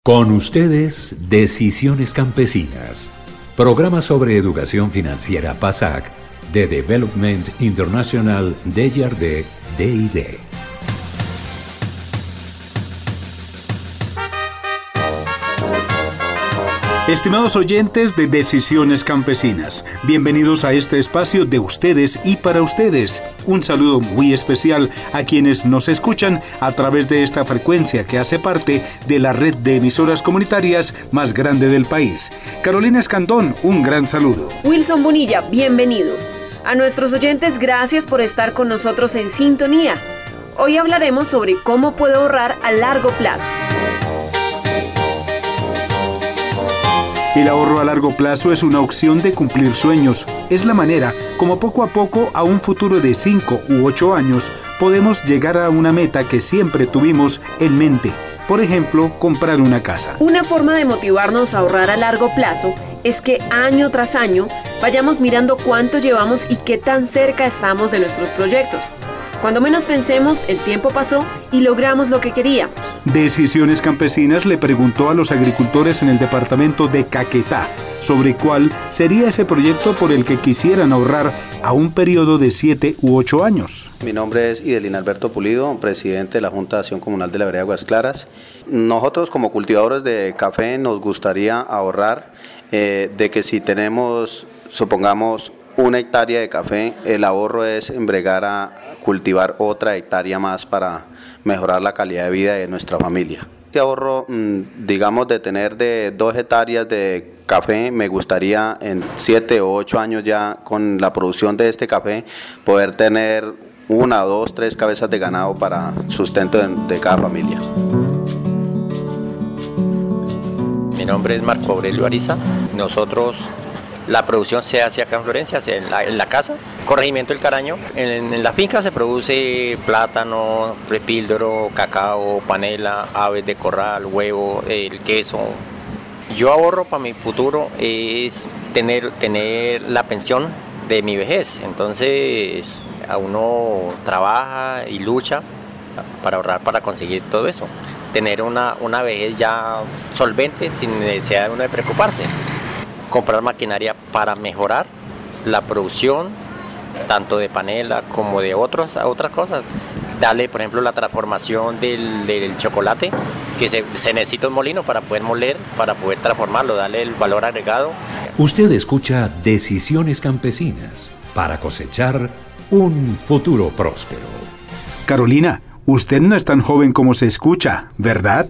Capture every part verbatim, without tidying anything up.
Con ustedes, Decisiones Campesinas, programa sobre educación financiera PASAC de Development International Desjardins D I D. Estimados oyentes de Decisiones Campesinas, bienvenidos a este espacio de ustedes y para ustedes. Un saludo muy especial a quienes nos escuchan a través de esta frecuencia que hace parte de la red de emisoras comunitarias más grande del país. Carolina Escandón, un gran saludo. Wilson Bonilla, bienvenido. A nuestros oyentes, gracias por estar con nosotros en sintonía. Hoy hablaremos sobre cómo puedo ahorrar a largo plazo. El ahorro a largo plazo es una opción de cumplir sueños. Es la manera como poco a poco a un futuro de cinco u ocho años podemos llegar a una meta que siempre tuvimos en mente. Por ejemplo, comprar una casa. Una forma de motivarnos a ahorrar a largo plazo es que año tras año vayamos mirando cuánto llevamos y qué tan cerca estamos de nuestros proyectos. Cuando menos pensemos, el tiempo pasó y logramos lo que queríamos. Decisiones Campesinas le preguntó a los agricultores en el departamento de Caquetá sobre cuál sería ese proyecto por el que quisieran ahorrar a un periodo de siete u ocho años. Mi nombre es Idelín Alberto Pulido, presidente de la Junta de Acción Comunal de la Vereda Aguas Claras. Nosotros como cultivadores de café nos gustaría ahorrar eh, de que si tenemos, supongamos, una hectárea de café, el ahorro es embregar a cultivar otra hectárea más para mejorar la calidad de vida de nuestra familia. Este ahorro, digamos, de tener de dos hectáreas de café, me gustaría en siete o ocho años ya con la producción de este café poder tener una, dos, tres cabezas de ganado para sustento de, de cada familia. Mi nombre es Marco Aurelio Ariza. Nosotros La producción se hace acá en Florencia, en la, en la casa, corregimiento del Caraño. En, en las fincas se produce plátano, repíldoro, cacao, panela, aves de corral, huevo, el queso. Yo ahorro para mi futuro es tener, tener la pensión de mi vejez. Entonces a uno trabaja y lucha para ahorrar para conseguir todo eso. Tener una, una vejez ya solvente sin necesidad de uno de preocuparse. Comprar maquinaria para mejorar la producción, tanto de panela como de otros, otras cosas. Darle, por ejemplo, la transformación del, del chocolate, que se, se necesita un molino para poder moler, para poder transformarlo, darle el valor agregado. Usted escucha Decisiones Campesinas para cosechar un futuro próspero. Carolina, usted no es tan joven como se escucha, ¿verdad?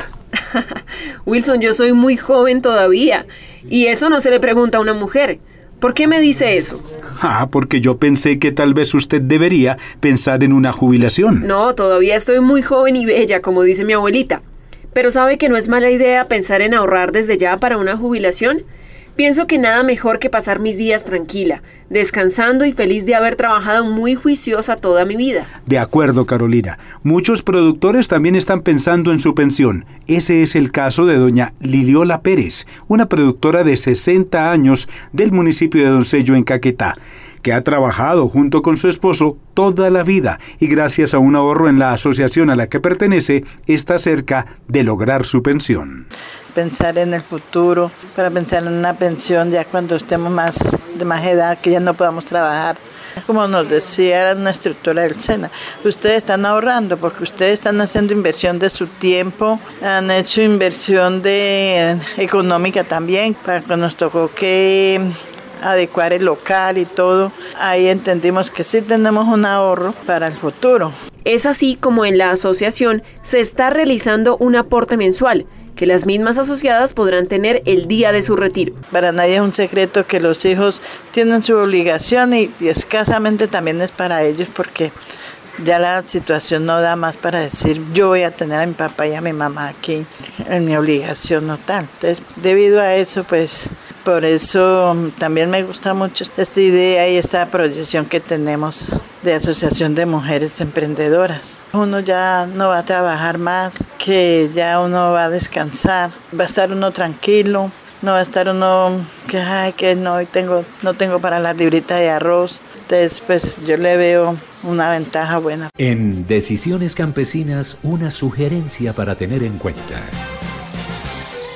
Wilson, yo soy muy joven todavía. Y eso no se le pregunta a una mujer. ¿Por qué me dice eso? Ah, porque yo pensé que tal vez usted debería pensar en una jubilación. No, todavía estoy muy joven y bella, como dice mi abuelita. Pero ¿sabe que no es mala idea pensar en ahorrar desde ya para una jubilación? Pienso que nada mejor que pasar mis días tranquila, descansando y feliz de haber trabajado muy juiciosa toda mi vida. De acuerdo, Carolina. Muchos productores también están pensando en su pensión. Ese es el caso de doña Liliola Pérez, una productora de sesenta años del municipio de Doncello en Caquetá, que ha trabajado junto con su esposo toda la vida y gracias a un ahorro en la asociación a la que pertenece, está cerca de lograr su pensión. Pensar en el futuro, para pensar en una pensión ya cuando estemos más de más edad, que ya no podamos trabajar. Como nos decía una instructora del SENA, ustedes están ahorrando porque ustedes están haciendo inversión de su tiempo, han hecho inversión de económica también, para que nos tocó que adecuar el local y todo. Ahí entendimos que sí tenemos un ahorro para el futuro. Es así como en la asociación se está realizando un aporte mensual que las mismas asociadas podrán tener el día de su retiro. Para nadie es un secreto que los hijos tienen su obligación y, y escasamente también es para ellos porque ya la situación no da más para decir yo voy a tener a mi papá y a mi mamá aquí en mi obligación no tal. Entonces, debido a eso, pues por eso también me gusta mucho esta idea y esta proyección que tenemos de Asociación de Mujeres Emprendedoras. Uno ya no va a trabajar más, que ya uno va a descansar, va a estar uno tranquilo, no va a estar uno que, ay, que no, hoy tengo, no tengo para la librita de arroz. Entonces, pues yo le veo una ventaja buena. En Decisiones Campesinas, una sugerencia para tener en cuenta.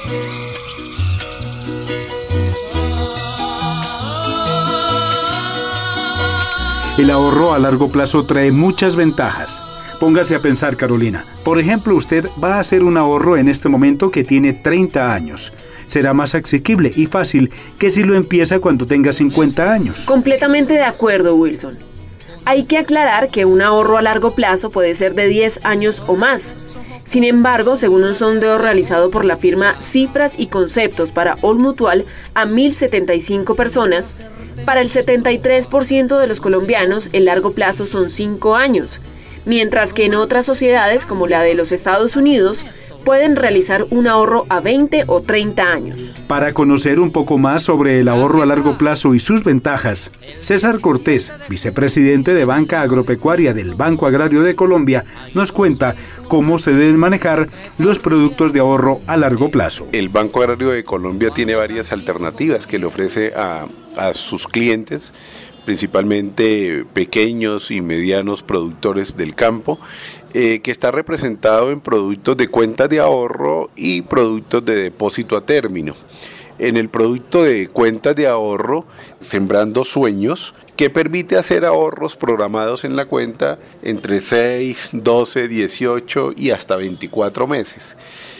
El ahorro a largo plazo trae muchas ventajas. Póngase a pensar, Carolina. Por ejemplo, usted va a hacer un ahorro en este momento que tiene treinta años. Será más asequible y fácil que si lo empieza cuando tenga cincuenta años. Completamente de acuerdo, Wilson. Hay que aclarar que un ahorro a largo plazo puede ser de diez años o más. Sin embargo, según un sondeo realizado por la firma Cifras y Conceptos para All Mutual a mil setenta y cinco personas, para el setenta y tres por ciento de los colombianos el largo plazo son cinco años, mientras que en otras sociedades como la de los Estados Unidos pueden realizar un ahorro a veinte o treinta años. Para conocer un poco más sobre el ahorro a largo plazo y sus ventajas, César Cortés, vicepresidente de Banca Agropecuaria del Banco Agrario de Colombia, nos cuenta cómo se deben manejar los productos de ahorro a largo plazo. El Banco Agrario de Colombia tiene varias alternativas que le ofrece a, a sus clientes, principalmente pequeños y medianos productores del campo, eh, que está representado en productos de cuentas de ahorro y productos de depósito a término. En el producto de cuentas de ahorro, Sembrando Sueños, que permite hacer ahorros programados en la cuenta entre seis, doce, dieciocho y hasta veinticuatro meses.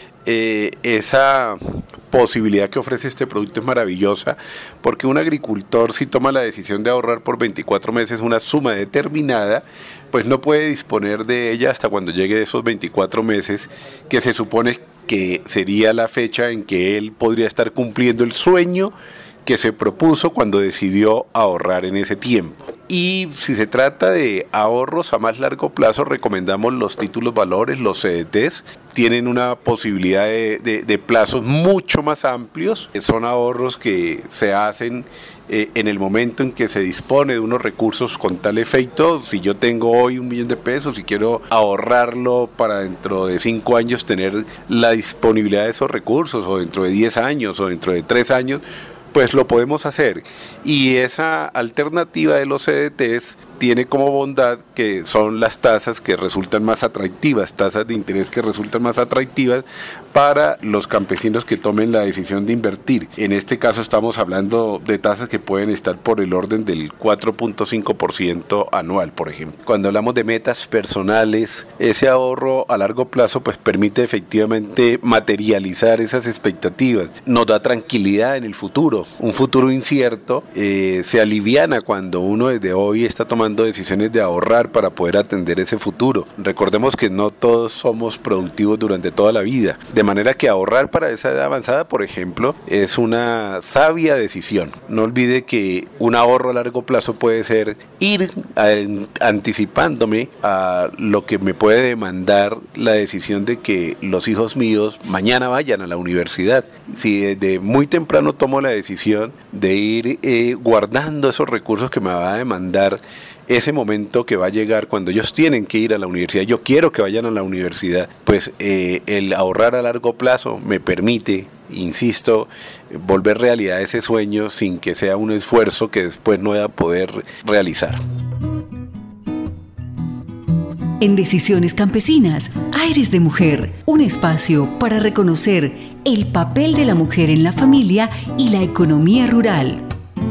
Eh, esa posibilidad que ofrece este producto es maravillosa porque un agricultor, si toma la decisión de ahorrar por veinticuatro meses una suma determinada, pues no puede disponer de ella hasta cuando llegue esos veinticuatro meses, que se supone que sería la fecha en que él podría estar cumpliendo el sueño que se propuso cuando decidió ahorrar en ese tiempo. Y si se trata de ahorros a más largo plazo, recomendamos los títulos valores, los C D Ts. Tienen una posibilidad de, de, de plazos mucho más amplios. Son ahorros que se hacen eh, en el momento en que se dispone de unos recursos con tal efecto. Si yo tengo hoy un millón de pesos y quiero ahorrarlo para dentro de cinco años tener la disponibilidad de esos recursos, o dentro de diez años, o dentro de tres años, pues lo podemos hacer. Y esa alternativa de los C D Ts tiene como bondad que son las tasas que resultan más atractivas, tasas de interés que resultan más atractivas para los campesinos que tomen la decisión de invertir. En este caso estamos hablando de tasas que pueden estar por el orden del cuatro punto cinco por ciento anual, por ejemplo. Cuando hablamos de metas personales, ese ahorro a largo plazo pues permite efectivamente materializar esas expectativas, nos da tranquilidad en el futuro. Un futuro incierto eh, se aliviana cuando uno desde hoy está tomando decisiones de ahorrar para poder atender ese futuro. Recordemos que no todos somos productivos durante toda la vida, de manera que ahorrar para esa edad avanzada, por ejemplo, es una sabia decisión. No olvide que un ahorro a largo plazo puede ser ir anticipándome a lo que me puede demandar la decisión de que los hijos míos mañana vayan a la universidad. Si desde muy temprano tomo la decisión de ir eh, guardando esos recursos que me va a demandar ese momento que va a llegar cuando ellos tienen que ir a la universidad, yo quiero que vayan a la universidad, pues eh, el ahorrar a largo plazo me permite, insisto, volver realidad ese sueño sin que sea un esfuerzo que después no voy a poder realizar. En Decisiones Campesinas, Aires de Mujer, un espacio para reconocer el papel de la mujer en la familia y la economía rural.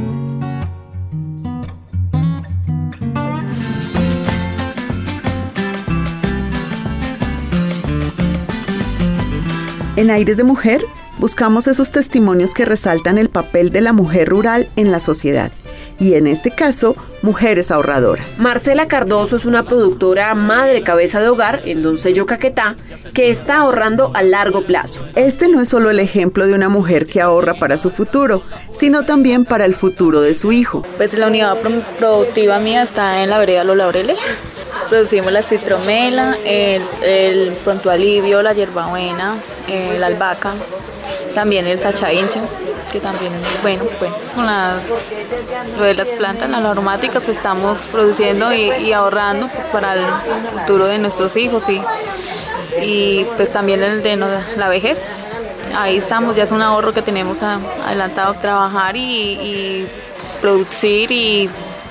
En Aires de Mujer, buscamos esos testimonios que resaltan el papel de la mujer rural en la sociedad, y en este caso, mujeres ahorradoras. Marcela Cardoso es una productora madre cabeza de hogar en Doncello, Caquetá, que está ahorrando a largo plazo. Este no es solo el ejemplo de una mujer que ahorra para su futuro, sino también para el futuro de su hijo. Pues la unidad productiva mía está en la vereda Los Laureles. Producimos la citromela, el, el pronto alivio, la hierbabuena, eh, la albahaca, también el sachaincha, que también es muy bueno. Bueno, con las, de las plantas, las aromáticas, estamos produciendo y, y ahorrando pues, para el futuro de nuestros hijos y, y pues también el de la vejez. Ahí estamos, ya es un ahorro que tenemos adelantado, trabajar y, y producir y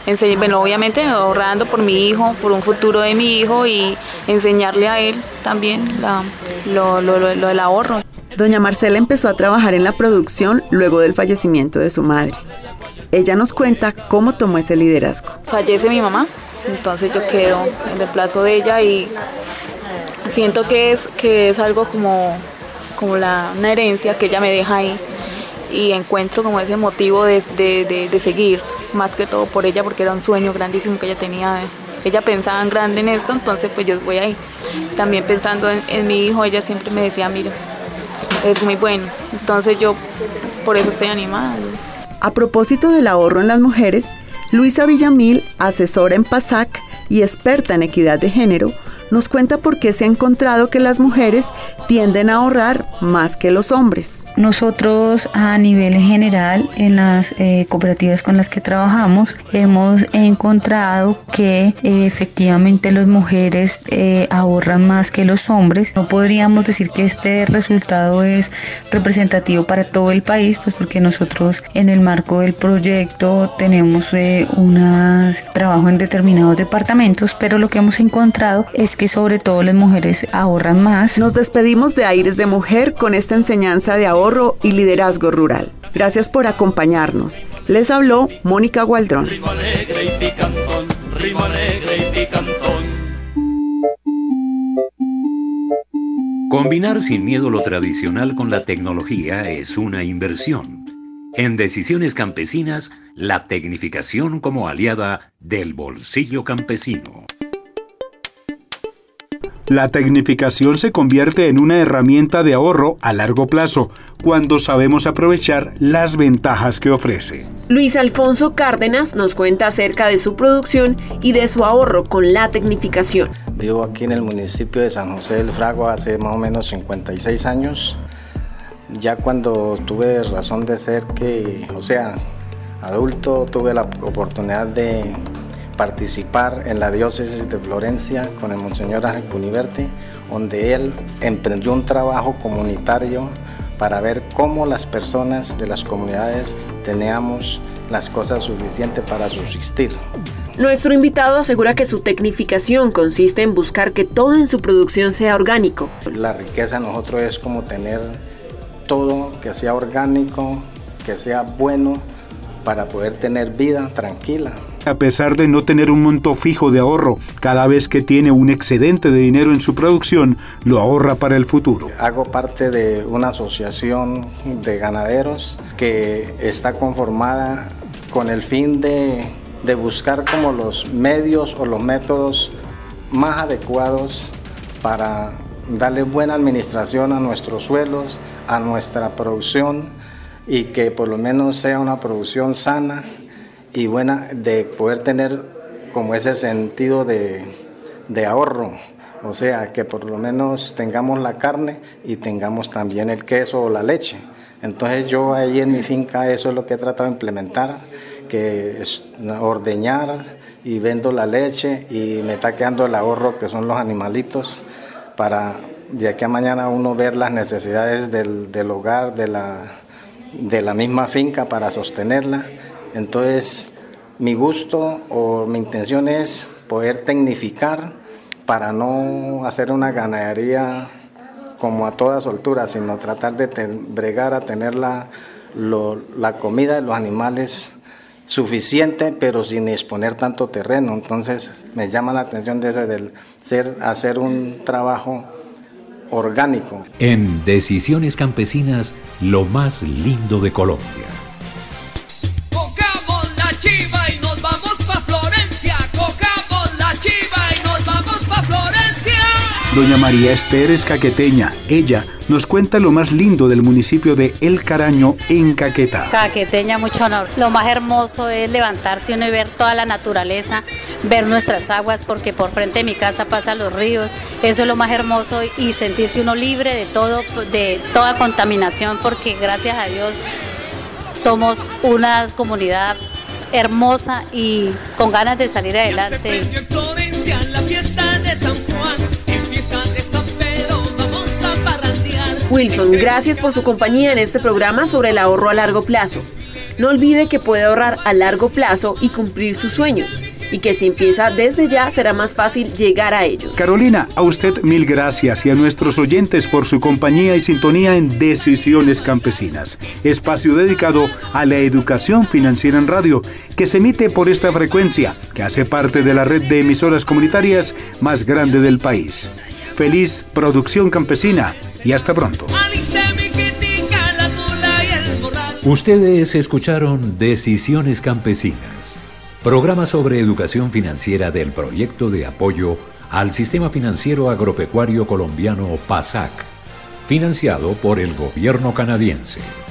enseñ- bueno, obviamente ahorrando por mi hijo, por un futuro de mi hijo y enseñarle a él también la, lo, lo, lo, lo del ahorro. Doña Marcela empezó a trabajar en la producción luego del fallecimiento de su madre. Ella nos cuenta cómo tomó ese liderazgo. Fallece mi mamá, entonces yo quedo en reemplazo de ella y siento que es, que es algo como, como la, una herencia que ella me deja ahí y encuentro como ese motivo de, de, de, de seguir, más que todo por ella, porque era un sueño grandísimo que ella tenía. Ella pensaba en grande en esto, entonces pues yo voy ahí. También pensando en, en mi hijo, ella siempre me decía, mira, es muy bueno, entonces yo por eso estoy animada. A propósito del ahorro en las mujeres, Luisa Villamil, asesora en PASAC y experta en equidad de género, nos cuenta por qué se ha encontrado que las mujeres tienden a ahorrar más que los hombres. Nosotros a nivel general en las eh, cooperativas con las que trabajamos hemos encontrado que eh, efectivamente las mujeres eh, ahorran más que los hombres. No podríamos decir que este resultado es representativo para todo el país, pues porque nosotros en el marco del proyecto tenemos eh, unos trabajo en determinados departamentos, pero lo que hemos encontrado es que sobre todo las mujeres ahorran más. Nos despedimos de Aires de Mujer con esta enseñanza de ahorro y liderazgo rural. Gracias por acompañarnos. Les habló Mónica Gualdrón. Ritmo alegre y picantón, ritmo alegre y picantón. Combinar sin miedo lo tradicional con la tecnología es una inversión. En Decisiones Campesinas, la tecnificación como aliada del bolsillo campesino. La tecnificación se convierte en una herramienta de ahorro a largo plazo cuando sabemos aprovechar las ventajas que ofrece. Luis Alfonso Cárdenas nos cuenta acerca de su producción y de su ahorro con la tecnificación. Vivo aquí en el municipio de San José del Fragua hace más o menos cincuenta y seis años. Ya cuando tuve razón de ser que, o sea, adulto, tuve la oportunidad de participar en la diócesis de Florencia con el Monseñor Ángel Cuniverte, donde él emprendió un trabajo comunitario para ver cómo las personas de las comunidades teníamos las cosas suficientes para subsistir. Nuestro invitado asegura que su tecnificación consiste en buscar que todo en su producción sea orgánico. La riqueza de nosotros es como tener todo que sea orgánico, que sea bueno, para poder tener vida tranquila. A pesar de no tener un monto fijo de ahorro, cada vez que tiene un excedente de dinero en su producción, lo ahorra para el futuro. Hago parte de una asociación de ganaderos que está conformada con el fin de, de buscar como los medios o los métodos más adecuados para darle buena administración a nuestros suelos, a nuestra producción, y que por lo menos sea una producción sana y buena, de poder tener como ese sentido de, de ahorro, o sea, que por lo menos tengamos la carne y tengamos también el queso o la leche. Entonces yo ahí en mi finca eso es lo que he tratado de implementar, que es ordeñar y vendo la leche y me está quedando el ahorro que son los animalitos para de aquí a mañana uno ver las necesidades del, del hogar, de la, de la misma finca para sostenerla. Entonces, mi gusto o mi intención es poder tecnificar para no hacer una ganadería como a toda soltura, sino tratar de te, bregar a tener la, lo, la comida de los animales suficiente, pero sin exponer tanto terreno. Entonces, me llama la atención desde el ser, hacer un trabajo orgánico. En Decisiones Campesinas, lo más lindo de Colombia. Cogamos la chiva y nos vamos pa' Florencia. Cogamos la chiva y nos vamos pa' Florencia. Doña María Esther es caqueteña. Ella nos cuenta lo más lindo del municipio de El Caraño en Caquetá. Caqueteña, mucho honor. Lo más hermoso es levantarse uno y ver toda la naturaleza, ver nuestras aguas, porque por frente de mi casa pasan los ríos. Eso es lo más hermoso, y sentirse uno libre de todo, de toda contaminación, porque gracias a Dios somos una comunidad hermosa y con ganas de salir adelante. Wilson, gracias por su compañía en este programa sobre el ahorro a largo plazo. No olvide que puede ahorrar a largo plazo y cumplir sus sueños, y que si empieza desde ya será más fácil llegar a ellos. Carolina, a usted mil gracias y a nuestros oyentes por su compañía y sintonía en Decisiones Campesinas, espacio dedicado a la educación financiera en radio, que se emite por esta frecuencia, que hace parte de la red de emisoras comunitarias más grande del país. Feliz producción campesina y hasta pronto. Ustedes escucharon Decisiones Campesinas, programa sobre educación financiera del proyecto de apoyo al Sistema Financiero Agropecuario Colombiano PASAC, financiado por el gobierno canadiense.